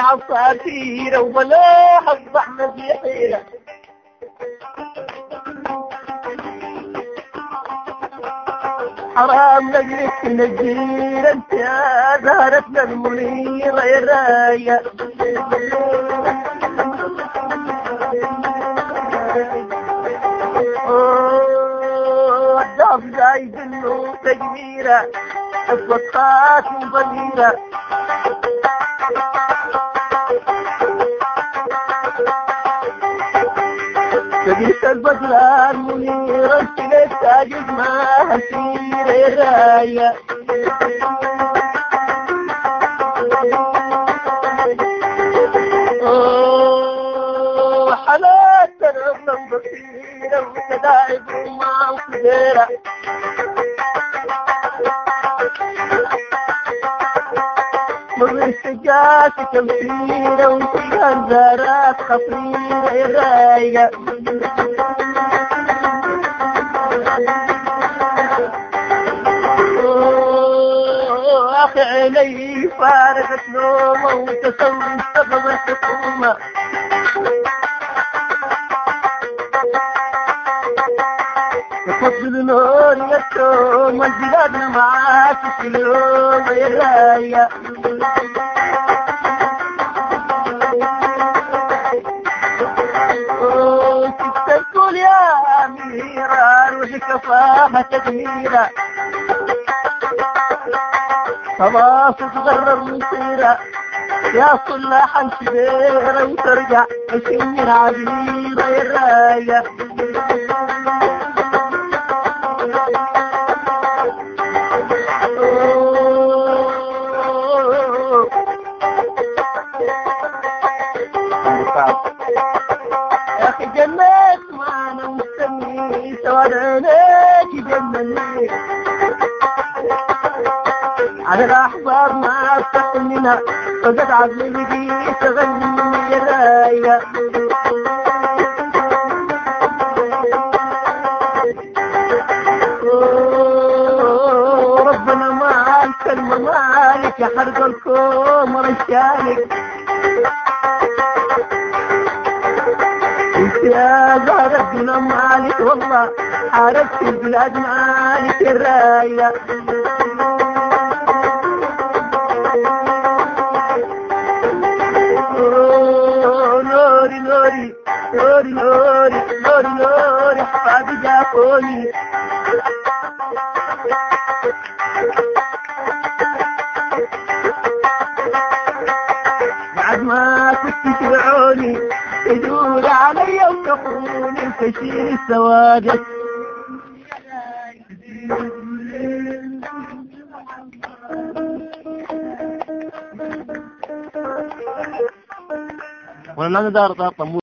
عصافير وبلاها الزحمة في حيرة حرام نجلس نجير انت يا زهرتنا المنيرة يا راية الدعم زايد انه تجميرة الصفات وضميرة تبيت البدلان منيرة انت تاجد ما هسيرة يا راية حالات ترغم بصيرة وتداعب وما وكبيرة مرسجات كمثيرة وفيها انذارات خطيرة يا رايقة اخي عيني فارقت نومه وتسوي سبب الحكومة تفضل نور يتوم البلاد معاك في اليوم يا راية تقول يا أميرة روحي كفاها تدميرة خلاص تغرر مصيرة يا صلاحا كبيرة وترجع تشمر عبيرة يا راية يا اخي جنات ما انا مستني سواد عينيك جنني على الاحبار ما افتح منها فقد عقلي بقي تغني يا راية ربنا مالك الممالك يا حرق الكوم رشانك انت يا زهر الدنيا مالك والله حاربت البلاد مالك الراية نوري نوري نوري نوري نوري نوري حبابي جافوني بعد ما كنت تبعوني تدور علي وتقولي وتشيل السواد وانا دار